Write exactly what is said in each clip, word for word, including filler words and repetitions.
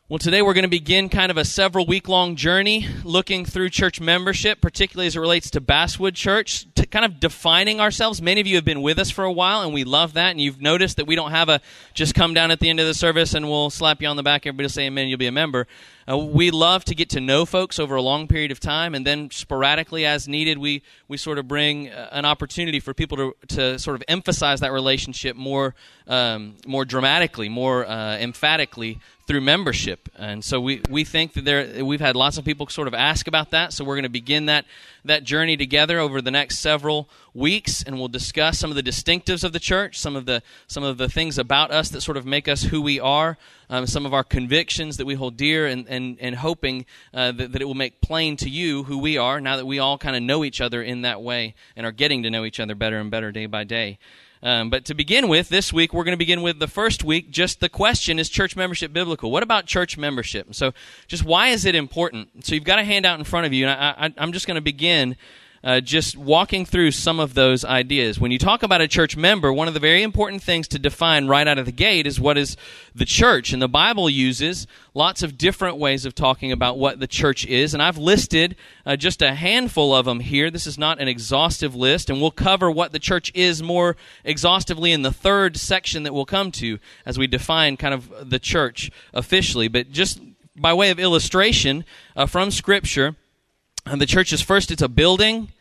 Well, today we're going to begin kind of a several week-long journey looking through church membership, particularly as it relates to Basswood Church, to kind of defining ourselves. Many of you have been with us for a while, and we love that, and you've noticed that we don't have a just come down at the end of the service and we'll slap you on the back, everybody will say amen, you'll be a member. Uh, we love to get to know folks over a long period of time, and then sporadically as needed, we, we sort of bring uh, an opportunity for people to, to sort of emphasize that relationship more, um, more dramatically, more uh, emphatically through membership. And so we, we think that there we've had lots of people sort of ask about that, so we're going to begin that that journey together over the next several weeks, and we'll discuss some of the distinctives of the church, some of the some of the things about us that sort of make us who we are, um, some of our convictions that we hold dear, and and, and hoping uh, that, that it will make plain to you who we are now that we all kind of know each other in that way and are getting to know each other better and better day by day. Um, but to begin with, this week, we're going to begin with the first week, just the question, is church membership biblical? What about church membership? So just why is it important? So you've got a handout in front of you, and I, I, I'm just going to begin uh, just walking through some of those ideas. When you talk about a church member, one of the very important things to define right out of the gate is what is the church. And the Bible uses lots of different ways of talking about what the church is, and I've listed uh, just a handful of them here. This is not an exhaustive list, and we'll cover what the church is more exhaustively in the third section that we'll come to as we define kind of the church officially. But just by way of illustration uh, from Scripture, uh, the church is first, it's a building.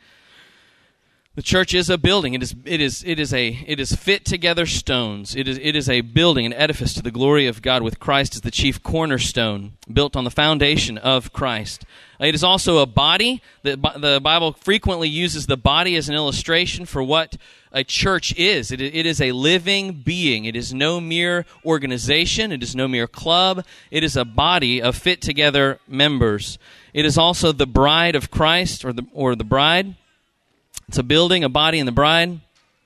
The church is a building. It is it is it is a it is fit together stones. It is it is a building, an edifice to the glory of God, with Christ as the chief cornerstone, built on the foundation of Christ. It is also a body. The the Bible frequently uses the body as an illustration for what a church is. It it is a living being. It is no mere organization. It is no mere club. It is a body of fit together members. It is also the bride of Christ, or the or the bride. It's a building, a body, and the bride.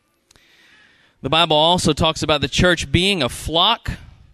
The Bible also talks about the church being a flock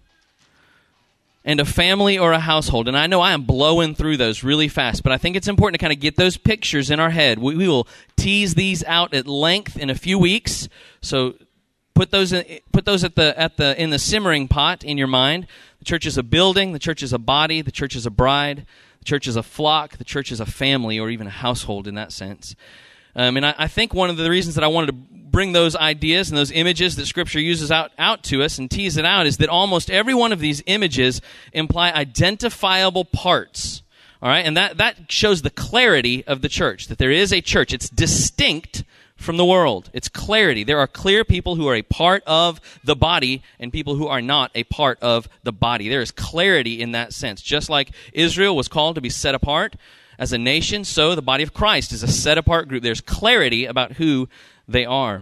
and a family or a household. And I know I am blowing through those really fast, but I think it's important to kind of get those pictures in our head. We, we will tease these out at length in a few weeks. So put those in, put those at the at the in the simmering pot in your mind. The church is a building. The church is a body. The church is a bride. The church is a flock. The church is a family, or even a household in that sense. Um, and I, I think one of the reasons that I wanted to bring those ideas and those images that Scripture uses out, out to us and tease it out is that almost every one of these images imply identifiable parts. All right, and that, that shows the clarity of the church, that there is a church. It's distinct from the world. It's clarity. There are clear people who are a part of the body and people who are not a part of the body. There is clarity in that sense. Just like Israel was called to be set apart as a nation, so the body of Christ is a set-apart group. There's clarity about who they are.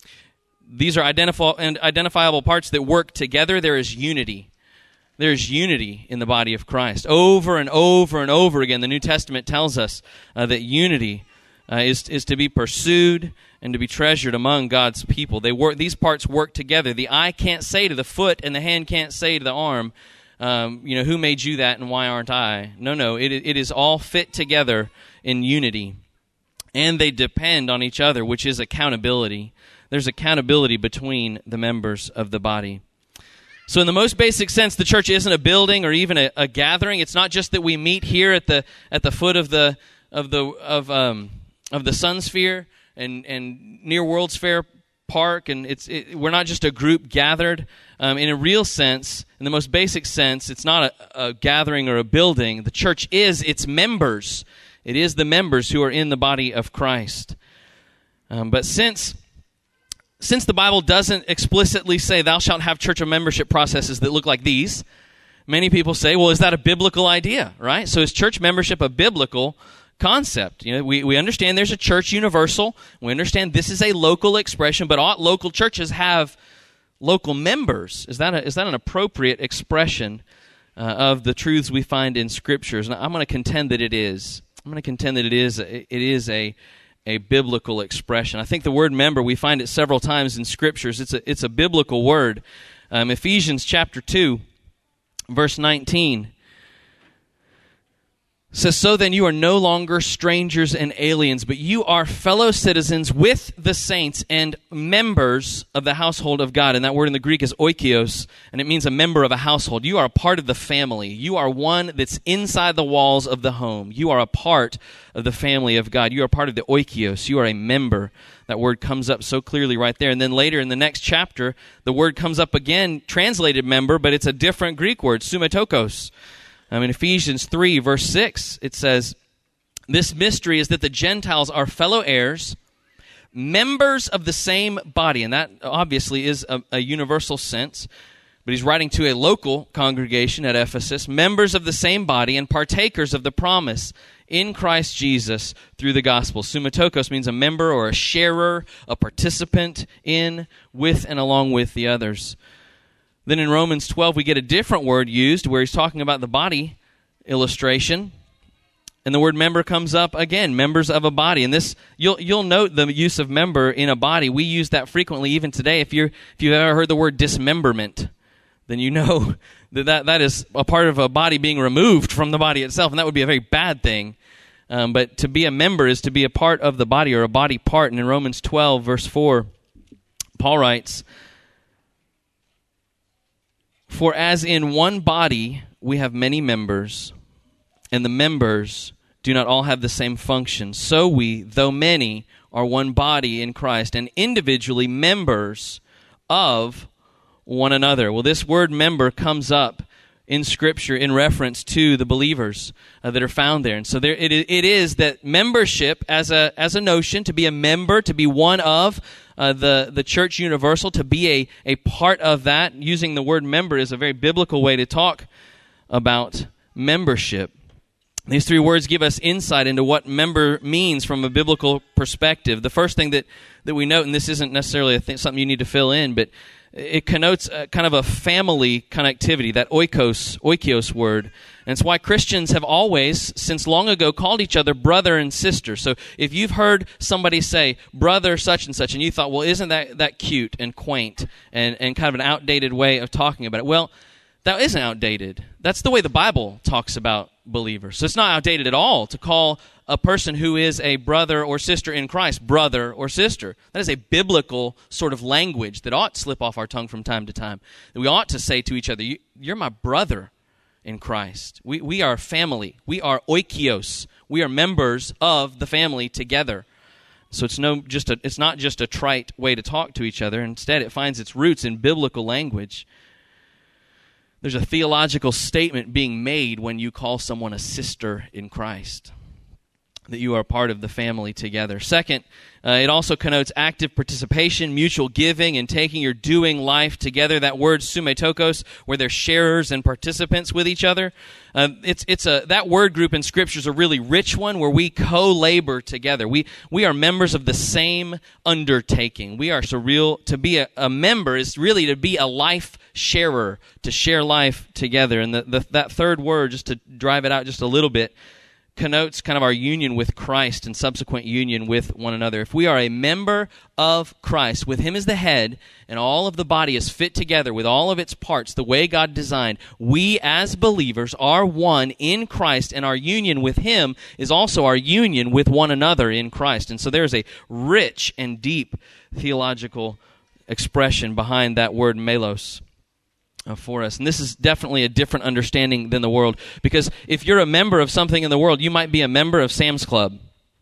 These are identifi- and identifiable parts that work together. There is unity. There's unity in the body of Christ. Over and over and over again, the New Testament tells us uh, that unity uh, is, is to be pursued and to be treasured among God's people. They work; these parts work together. The eye can't say to the foot, and the hand can't say to the arm, Um, you know, who made you that and why aren't I? No, no, it, it is all fit together in unity. And they depend on each other, which is accountability. There's accountability between the members of the body. So in the most basic sense, the church isn't a building or even a, a gathering. It's not just that we meet here at the at the foot of the of the of um of the Sun Sphere and, and near World's Fair Park, and it's it, we're not just a group gathered. Um, in a real sense, in the most basic sense, it's not a, a gathering or a building. The church is its members. It is the members who are in the body of Christ. Um, but since since the Bible doesn't explicitly say thou shalt have church of membership processes that look like these, many people say, well, is that a biblical idea, right? So is church membership a biblical concept? You know, we, we understand there's a church universal. We understand this is a local expression, but all local churches have local members. Is that a, is that an appropriate expression uh, of the truths we find in Scriptures? And I'm going to contend that it is. I'm going to contend that it is. It is a a biblical expression. I think the word member, we find it several times in Scriptures. It's a it's a biblical word. Um, Ephesians chapter two, verse nineteen. says, so then you are no longer strangers and aliens, but you are fellow citizens with the saints and members of the household of God. And that word in the Greek is oikios, and it means a member of a household. You are a part of the family. You are one that's inside the walls of the home. You are a part of the family of God. You are part of the oikios. You are a member. That word comes up so clearly right there. And then later in the next chapter, the word comes up again, translated member, but it's a different Greek word, sumetokos. Um, in Ephesians three, verse six, it says, this mystery is that the Gentiles are fellow heirs, members of the same body. And that obviously is a, a universal sense. But he's writing to a local congregation at Ephesus, members of the same body and partakers of the promise in Christ Jesus through the gospel. Sumetokos means a member or a sharer, a participant in, with, and along with the others. Then in Romans twelve, we get a different word used where he's talking about the body illustration. And the word member comes up again, members of a body. And this, you'll you'll note the use of member in a body. We use that frequently even today. If you're if you've ever heard the word dismemberment, then you know that, that that is a part of a body being removed from the body itself, and that would be a very bad thing. Um, but to be a member is to be a part of the body or a body part. And in Romans twelve, verse four, Paul writes, for as in one body we have many members, and the members do not all have the same function, so we, though many, are one body in Christ, and individually members of one another. Well, this word member comes up in Scripture in reference to the believers uh, that are found there. And so there, it, it is that membership as a as a notion, to be a member, to be one of uh, the, the church universal, to be a, a part of that, using the word member is a very biblical way to talk about membership. These three words give us insight into what member means from a biblical perspective. The first thing that, that we note, and this isn't necessarily a th- something you need to fill in, but it connotes a, kind of a family connectivity, that oikos, oikios word. And it's why Christians have always, since long ago, called each other brother and sister. So if you've heard somebody say, brother such and such, and you thought, well, isn't that, that cute and quaint and, and kind of an outdated way of talking about it? Well, that isn't outdated. That's the way the Bible talks about believers. So it's not outdated at all to call a person who is a brother or sister in Christ brother or sister. That is a biblical sort of language that ought to slip off our tongue from time to time. That we ought to say to each other, you're my brother in Christ. We we are family. We are oikios. We are members of the family together. So it's no just a, it's not just a trite way to talk to each other. Instead, it finds its roots in biblical language. There's a theological statement being made when you call someone a sister in Christ, that you are part of the family together. Second, uh, it also connotes active participation, mutual giving, and taking or doing life together. That word sumetokos, where they're sharers and participants with each other. Uh, it's it's a that word group in Scripture is a really rich one, where we co-labor together. We we are members of the same undertaking. We are so real. To be a, a member is really to be a life sharer, to share life together. And the, the that third word, just to drive it out just a little bit, connotes kind of our union with Christ and subsequent union with one another. If we are a member of Christ, with Him as the head, and all of the body is fit together with all of its parts the way God designed, we as believers are one in Christ, and our union with Him is also our union with one another in Christ. And so there's a rich and deep theological expression behind that word melos for us. And this is definitely a different understanding than the world, because if you're a member of something in the world, you might be a member of Sam's Club.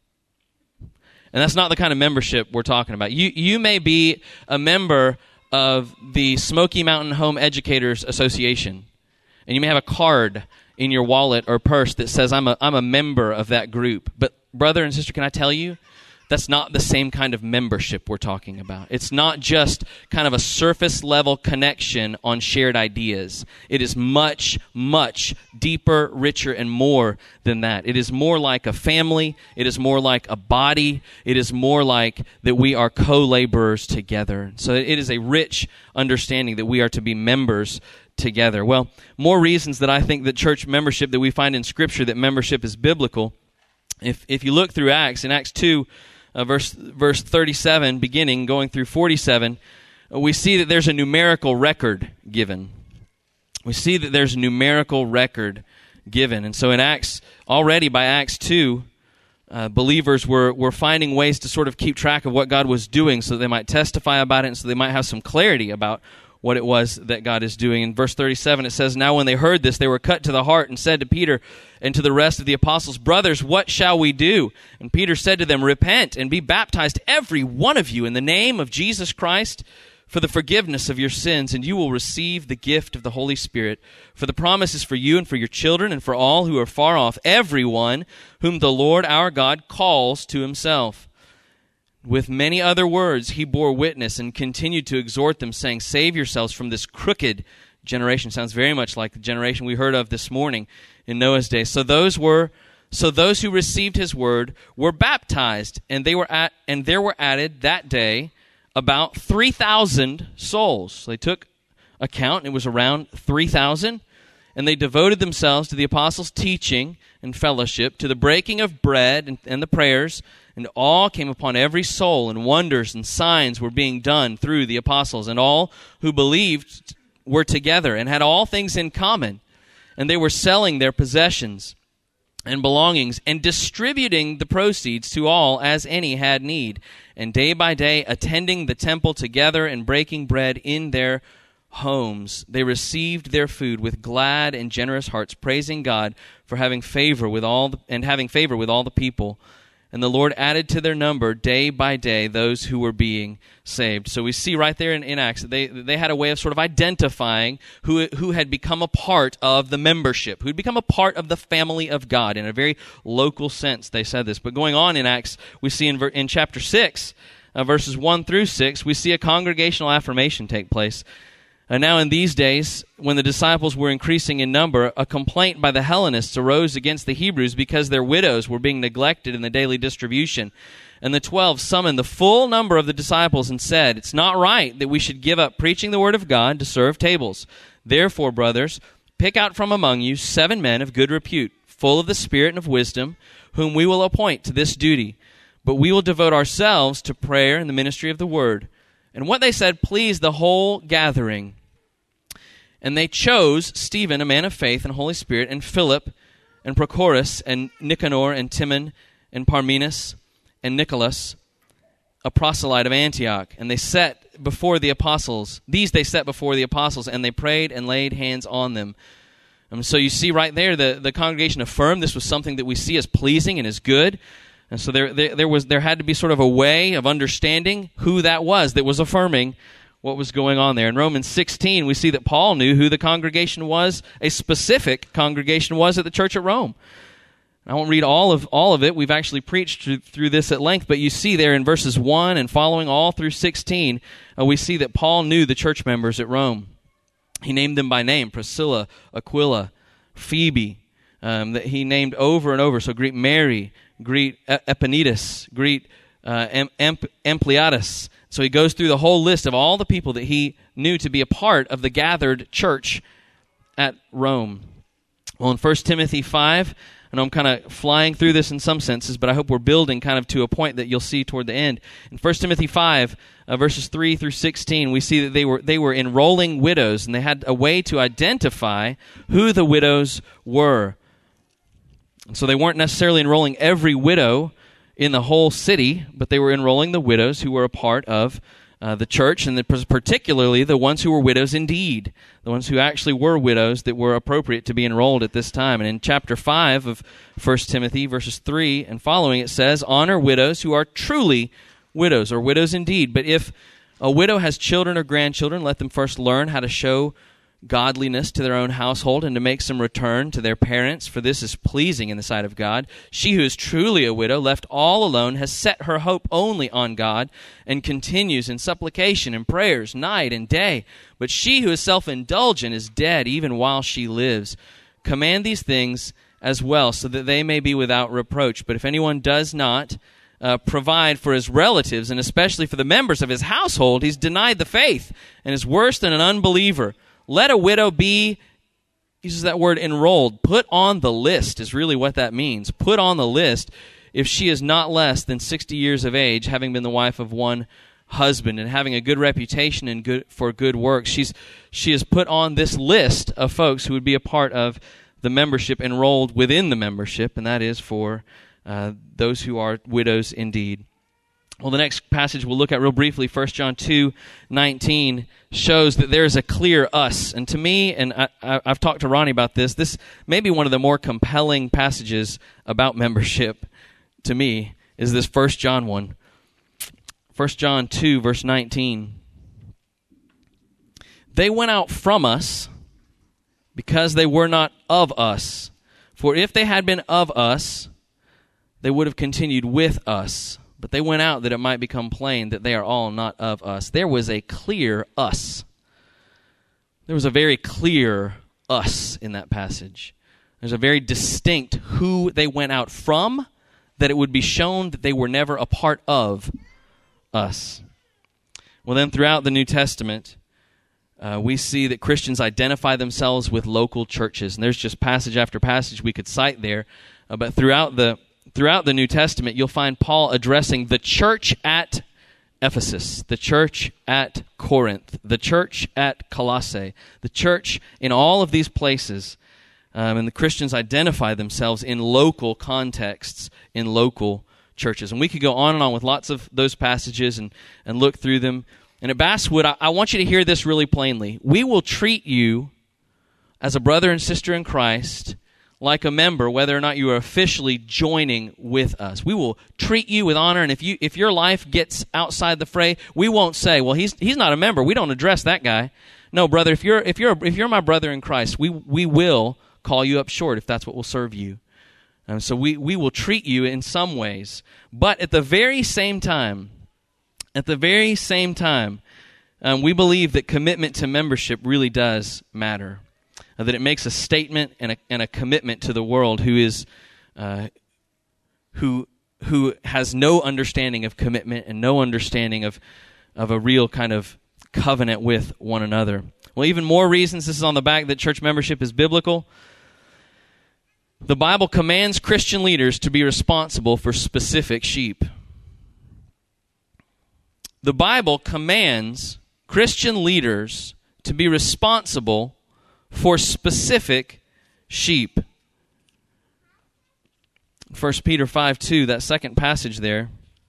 And that's not the kind of membership we're talking about. You you may be a member of the Smoky Mountain Home Educators Association, and you may have a card in your wallet or purse that says, I'm a I'm a member of that group. But brother and sister, can I tell you, that's not the same kind of membership we're talking about. It's not just kind of a surface level connection on shared ideas. It is much, much deeper, richer, and more than that. It is more like a family. It is more like a body. It is more like that we are co-laborers together. So it is a rich understanding that we are to be members together. Well, more reasons that I think that church membership, that we find in Scripture, that membership is biblical. If if you look through Acts, in Acts two, Uh, verse verse thirty-seven, beginning, going through forty-seven, uh, we see that there's a numerical record given. We see that there's a numerical record given. And so in Acts, already by Acts two, uh, believers were, were finding ways to sort of keep track of what God was doing so that they might testify about it and so they might have some clarity about what it was that God is doing. In verse thirty-seven, it says, "Now when they heard this, they were cut to the heart and said to Peter and to the rest of the apostles, 'Brothers, what shall we do?' And Peter said to them, 'Repent and be baptized, every one of you, in the name of Jesus Christ, for the forgiveness of your sins, and you will receive the gift of the Holy Spirit. For the promise is for you and for your children and for all who are far off, everyone whom the Lord our God calls to himself.' With many other words he bore witness and continued to exhort them, saying, 'Save yourselves from this crooked generation.'" Sounds very much like the generation we heard of this morning in Noah's day. So those were so those who received his word were baptized, and they were at and there were added that day about three thousand souls. They took account, it was around three thousand, and they devoted themselves to the apostles' teaching and fellowship, to the breaking of bread and, and the prayers, and awe came upon every soul, and wonders and signs were being done through the apostles. And all who believed were together and had all things in common, and they were selling their possessions and belongings and distributing the proceeds to all as any had need, and day by day attending the temple together and breaking bread in their homes. They received their food with glad and generous hearts, praising God for having favor with all the, and having favor with all the people. And the Lord added to their number day by day those who were being saved. So we see right there in, in Acts that they, they had a way of sort of identifying who, who had become a part of the membership, who had become a part of the family of God. In a very local sense, they said this. But going on in Acts, we see in, ver, in chapter six, uh, verses one through six, we see a congregational affirmation take place. And now in these days, when the disciples were increasing in number, a complaint by the Hellenists arose against the Hebrews because their widows were being neglected in the daily distribution. And the twelve summoned the full number of the disciples and said, "It's not right that we should give up preaching the word of God to serve tables. Therefore, brothers, pick out from among you seven men of good repute, full of the Spirit and of wisdom, whom we will appoint to this duty. But we will devote ourselves to prayer and the ministry of the word." And what they said pleased the whole gathering. And they chose Stephen, a man of faith and Holy Spirit, and Philip, and Prochorus, and Nicanor, and Timon, and Parmenas, and Nicholas, a proselyte of Antioch. And they set before the apostles, these they set before the apostles, and they prayed and laid hands on them. And so you see right there, the, the congregation affirmed this was something that we see as pleasing and as good. And so there, there, there was there had to be sort of a way of understanding who that was that was affirming what was going on there. In Romans sixteen, we see that Paul knew who the congregation was, a specific congregation was at the church at Rome. I won't read all of all of it. We've actually preached through, through this at length, but you see there in verses one and following all through sixteen, uh, we see that Paul knew the church members at Rome. He named them by name: Priscilla, Aquila, Phoebe, um, that he named over and over. So greet Mary, greet Epaenetus, greet uh, Amp- Ampliatus. So he goes through the whole list of all the people that he knew to be a part of the gathered church at Rome. Well, in First Timothy five, and I'm kind of flying through this in some senses, but I hope we're building kind of to a point that you'll see toward the end. In First Timothy five, uh, verses three through sixteen, we see that they were they were enrolling widows, and they had a way to identify who the widows were. And so they weren't necessarily enrolling every widow in the whole city, but they were enrolling the widows who were a part of uh, the church, and the, particularly the ones who were widows indeed, the ones who actually were widows that were appropriate to be enrolled at this time. And in chapter five of First Timothy, verses three and following, it says, "Honor widows who are truly widows," or widows indeed. "But if a widow has children or grandchildren, let them first learn how to show godliness to their own household and to make some return to their parents, for this is pleasing in the sight of God. She who is truly a widow, left all alone, has set her hope only on God and continues in supplication and prayers night and day. But she who is self-indulgent is dead even while she lives. Command these things as well, so that they may be without reproach. But if anyone does not uh, provide for his relatives, and especially for the members of his household, he's denied the faith and is worse than an unbeliever. Let a widow be," uses that word enrolled, "put on the list," is really what that means. Put on the list if she is not less than sixty years of age, having been the wife of one husband and having a good reputation and good for good works. She's she is put on this list of folks who would be a part of the membership enrolled within the membership, and that is for uh, those who are widows indeed. Well, the next passage we'll look at real briefly, First John two nineteen, shows that there is a clear us. And to me, and I, I, I've talked to Ronnie about this, this may be one of the more compelling passages about membership to me, is this First John one. First John two, verse nineteen. They went out from us because they were not of us. For if they had been of us, they would have continued with us. But they went out that it might become plain that they are all not of us. There was a clear us. There was a very clear us in that passage. There's a very distinct who they went out from, that it would be shown that they were never a part of us. Well, then throughout the New Testament, uh, we see that Christians identify themselves with local churches. And there's just passage after passage we could cite there. Uh, but throughout the Throughout the New Testament, you'll find Paul addressing the church at Ephesus, the church at Corinth, the church at Colossae, the church in all of these places. Um, and the Christians identify themselves in local contexts, in local churches. And we could go on and on with lots of those passages and, and look through them. And at Basswood, I, I want you to hear this really plainly. We will treat you as a brother and sister in Christ like a member, whether or not you are officially joining with us. We will treat you with honor, and if you if your life gets outside the fray, we won't say, well, he's he's not a member. We don't address that guy. No, brother, if you're if you're if you're my brother in Christ, we we will call you up short if that's what will serve you. Um, so we, we will treat you in some ways. But at the very same time, at the very same time, um, we believe that commitment to membership really does matter. That it makes a statement and a, and a commitment to the world who is uh, who who has no understanding of commitment and no understanding of of a real kind of covenant with one another. Well, even more reasons, this is on the back, that church membership is biblical. The Bible commands Christian leaders to be responsible for specific sheep. The Bible commands Christian leaders to be responsible for specific sheep. First Peter five two, that second passage there.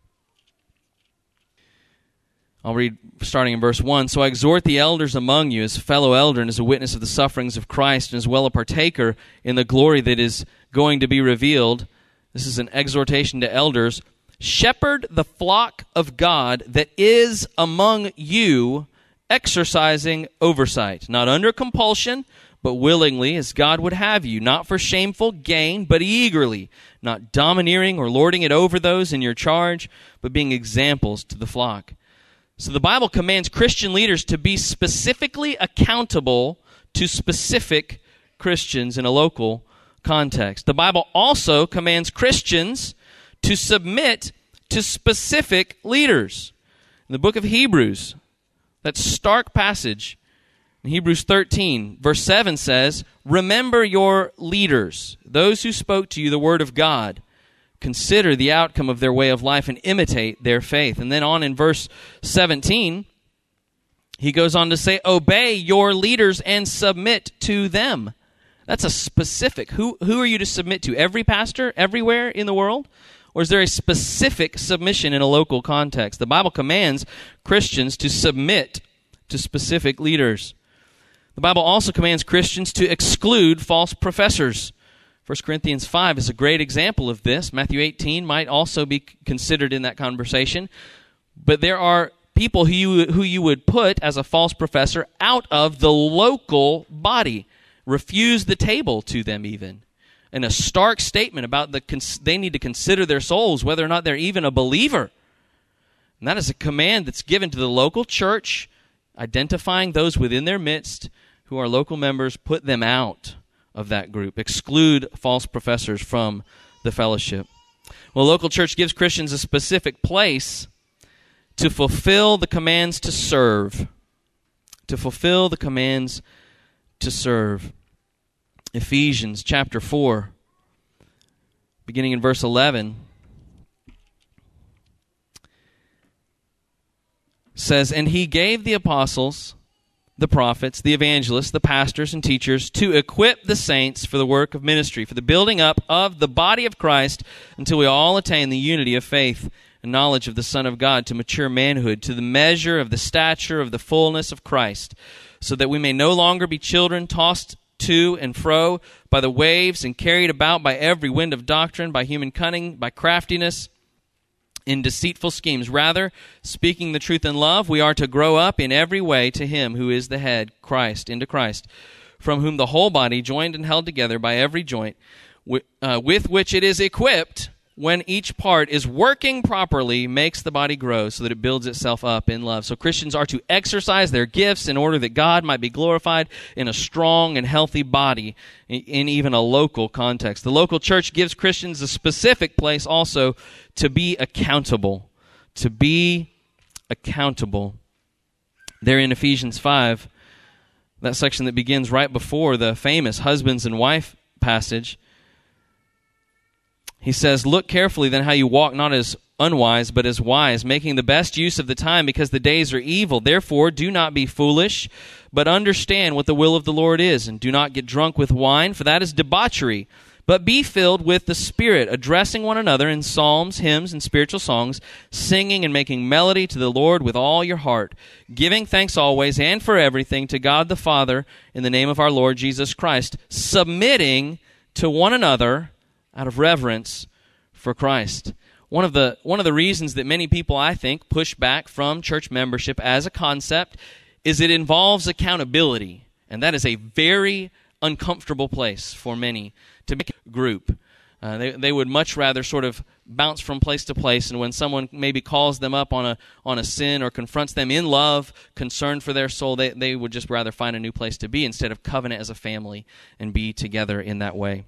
I'll read starting in verse one. So I exhort the elders among you as fellow elder and as a witness of the sufferings of Christ and as well a partaker in the glory that is going to be revealed. This is an exhortation to elders. Shepherd the flock of God that is among you, exercising oversight, not under compulsion, but willingly, as God would have you, not for shameful gain, but eagerly, not domineering or lording it over those in your charge, but being examples to the flock. So the Bible commands Christian leaders to be specifically accountable to specific Christians in a local context. The Bible also commands Christians to submit to specific leaders. In the book of Hebrews, that stark passage, in Hebrews thirteen, verse seven says, remember your leaders, those who spoke to you the word of God. Consider the outcome of their way of life and imitate their faith. And then on in verse seventeen, he goes on to say, obey your leaders and submit to them. That's a specific. Who, who are you to submit to? Every pastor everywhere in the world? Or is there a specific submission in a local context? The Bible commands Christians to submit to specific leaders. The Bible also commands Christians to exclude false professors. First Corinthians five is a great example of this. Matthew eighteen might also be considered in that conversation. But there are people who you, who you would put as a false professor out of the local body. Refuse the table to them even. And a stark statement about the cons- they need to consider their souls, whether or not they're even a believer. And that is a command that's given to the local church, identifying those within their midst who are local members, put them out of that group. Exclude false professors from the fellowship. Well, local church gives Christians a specific place to fulfill the commands to serve. To fulfill the commands to serve. Ephesians chapter four, beginning in verse eleven, says, and he gave the apostles, the prophets, the evangelists, the pastors, and teachers to equip the saints for the work of ministry, for the building up of the body of Christ until we all attain the unity of faith and knowledge of the Son of God, to mature manhood, to the measure of the stature of the fullness of Christ, so that we may no longer be children tossed to and fro by the waves and carried about by every wind of doctrine, by human cunning, by craftiness, in deceitful schemes. Rather, speaking the truth in love, we are to grow up in every way to Him who is the head, Christ, into Christ, from whom the whole body, joined and held together by every joint, with, uh, with which it is equipped, when each part is working properly, makes the body grow so that it builds itself up in love. So Christians are to exercise their gifts in order that God might be glorified in a strong and healthy body in even a local context. The local church gives Christians a specific place also to be accountable. To be accountable. There in Ephesians five, that section that begins right before the famous husbands and wife passage, he says, "Look carefully then how you walk, not as unwise, but as wise, making the best use of the time, because the days are evil. Therefore, do not be foolish, but understand what the will of the Lord is. And do not get drunk with wine, for that is debauchery. But be filled with the Spirit, addressing one another in psalms, hymns, and spiritual songs, singing and making melody to the Lord with all your heart, giving thanks always and for everything to God the Father in the name of our Lord Jesus Christ, submitting to one another out of reverence for Christ." One of the one of the reasons that many people, I think, push back from church membership as a concept is it involves accountability, and that is a very uncomfortable place for many to make a group. Uh, they they would much rather sort of bounce from place to place, and when someone maybe calls them up on a on a sin or confronts them in love, concerned for their soul, they they would just rather find a new place to be instead of covenant as a family and be together in that way.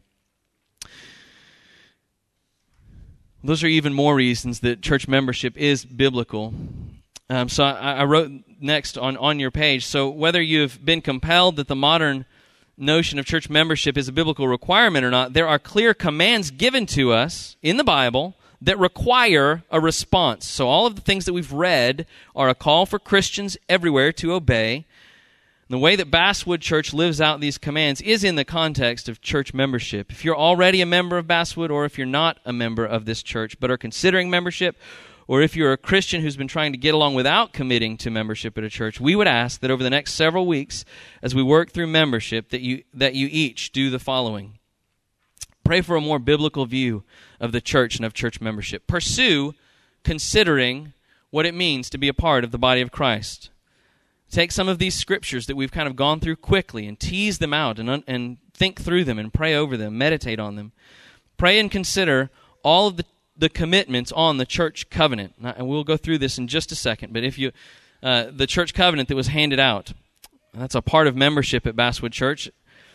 Those are even more reasons that church membership is biblical. Um, so I, I wrote next on, on your page, so whether you've been compelled that the modern notion of church membership is a biblical requirement or not, there are clear commands given to us in the Bible that require a response. So all of the things that we've read are a call for Christians everywhere to obey. The way that Basswood Church lives out these commands is in the context of church membership. If you're already a member of Basswood, or if you're not a member of this church but are considering membership, or if you're a Christian who's been trying to get along without committing to membership at a church, we would ask that over the next several weeks, as we work through membership, that you that you each do the following. Pray for a more biblical view of the church and of church membership. Pursue considering what it means to be a part of the body of Christ. Take some of these scriptures that we've kind of gone through quickly and tease them out and, un- and think through them and pray over them, meditate on them. Pray and consider all of the, the commitments on the church covenant. And we'll go through this in just a second. But if you, uh, the church covenant that was handed out, that's a part of membership at Basswood Church.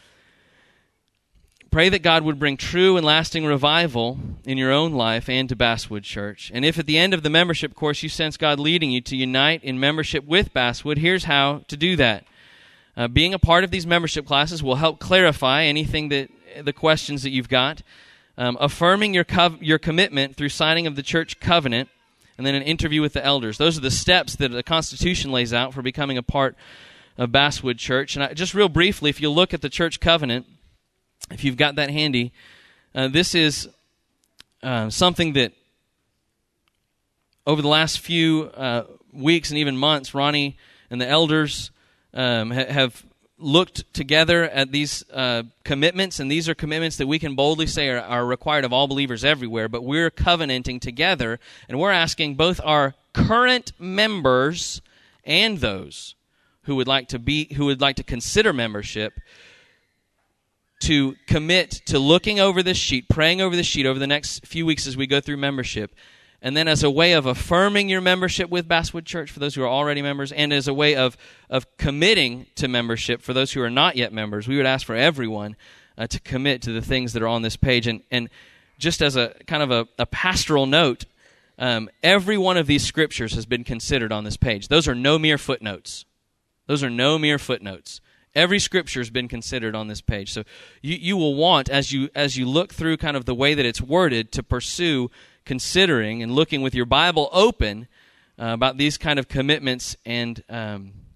Pray that God would bring true and lasting revival in your own life and to Basswood Church. And if at the end of the membership course you sense God leading you to unite in membership with Basswood, here's how to do that. Uh, being a part of these membership classes will help clarify anything that the questions that you've got. Um, affirming your cov- your commitment through signing of the church covenant, and then an interview with the elders. Those are the steps that the Constitution lays out for becoming a part of Basswood Church. And I, just real briefly, if you look at the church covenant, if you've got that handy, uh, this is uh, something that over the last few uh, weeks and even months, Ronnie and the elders um, ha- have looked together at these uh, commitments, and these are commitments that we can boldly say are, are required of all believers everywhere, but we're covenanting together, and we're asking both our current members and those who would like to be, who would like to consider membership, to commit to looking over this sheet, praying over this sheet over the next few weeks as we go through membership. And then as a way of affirming your membership with Basswood Church for those who are already members, and as a way of, of committing to membership for those who are not yet members, we would ask for everyone uh, to commit to the things that are on this page. And, and just as a kind of a, a pastoral note, um, every one of these scriptures has been considered on this page. Those are no mere footnotes. Those are no mere footnotes. Every scripture has been considered on this page. So you, you will want, as you as you look through kind of the way that it's worded, to pursue considering and looking with your Bible open uh, about these kind of commitments and um,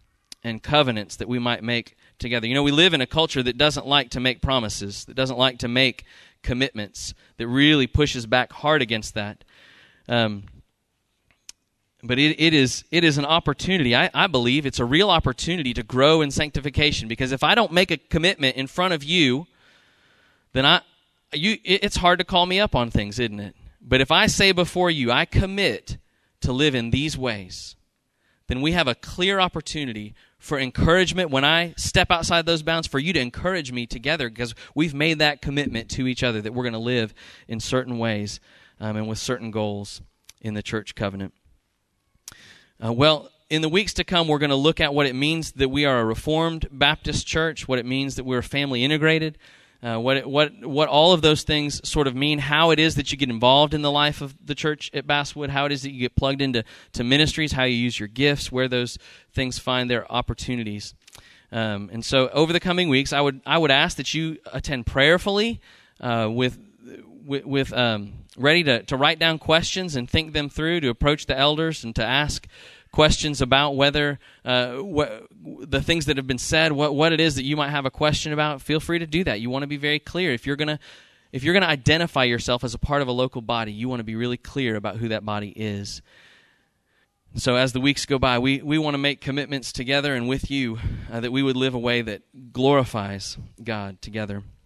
and covenants that we might make together. You know, we live in a culture that doesn't like to make promises, that doesn't like to make commitments, that really pushes back hard against that. Um, but it, it is it is an opportunity. I, I believe it's a real opportunity to grow in sanctification, because if I don't make a commitment in front of you, then I you it, it's hard to call me up on things, isn't it? But if I say before you, I commit to live in these ways, then we have a clear opportunity for encouragement when I step outside those bounds, for you to encourage me together, because we've made that commitment to each other that we're going to live in certain ways um, and with certain goals in the church covenant. Uh, well, in the weeks to come, we're going to look at what it means that we are a Reformed Baptist church, what it means that we're family integrated, uh, what it, what what all of those things sort of mean, how it is that you get involved in the life of the church at Basswood, how it is that you get plugged into to ministries, how you use your gifts, where those things find their opportunities. Um, and so over the coming weeks, I would I would ask that you attend prayerfully, uh, with with, with um, ready to, to write down questions and think them through, to approach the elders and to ask questions about whether uh, what, the things that have been said, what what it is that you might have a question about. Feel free to do that. You want to be very clear. If you're gonna if you're gonna identify yourself as a part of a local body, you want to be really clear about who that body is. So as the weeks go by, we, we want to make commitments together and with you uh, that we would live a way that glorifies God together.